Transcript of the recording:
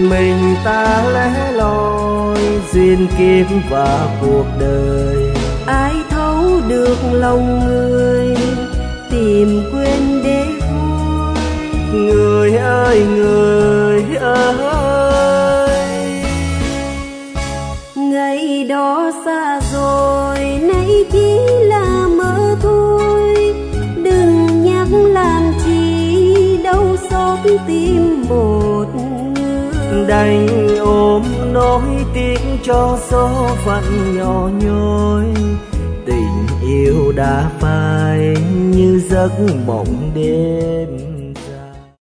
mình ta lẻ loi duyên kiếp và cuộc đời. Ai thấu được lòng người tìm quên để vui. Người ơi người ơi, ngày đó xa rồi nay chỉ là mơ thôi. Đừng nhắc làm chi đau xót tim một người. đành ôm nỗi tiếc cho số phận nhỏ nhoi. Tình yêu đã phai như giấc mộng đêm.